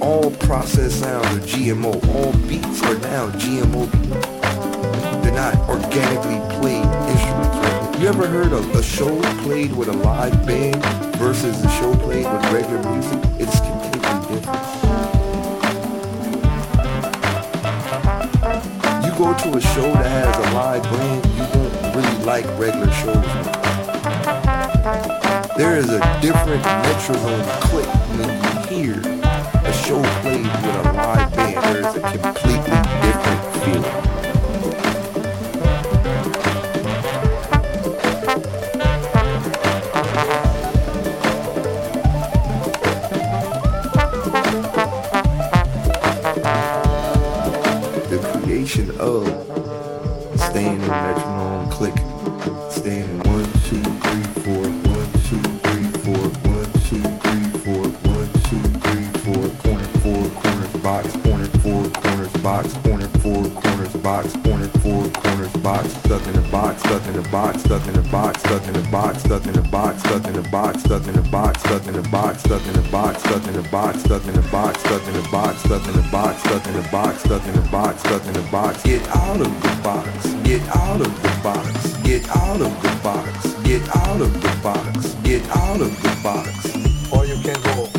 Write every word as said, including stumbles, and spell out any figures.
all processed sounds are G M O. All beats are now G M O beats. They're not organically played instruments, right? You ever heard of a show played with a live band versus a show played with regular music? It's completely different. You go to a show that has a live band, you won't really like regular shows. There is a different metronome click when you hear a show played with a live band. There is a completely different feeling. Of staying in metronome click, staying in one, two, three, four, one, two, three, four, one, two, three, four, one, two, three, four, corner, four corners, box, corner, four corners, box, corner, four corners, box, corner, four corners, box, stuck in a box, stuck in a box, stuck in a box, stuck in a box, stuck in a box, stuck in a box, stuck in a box, stuck in a box, stuck in a box, stuck in a box, stuck in a box, stuck in a box, stuck in a box, stuck in a box, stuck in a box, stuck in a box. Get out of the box, get out of the box, get out of the box, get out of the box, get out of the box. Or you can go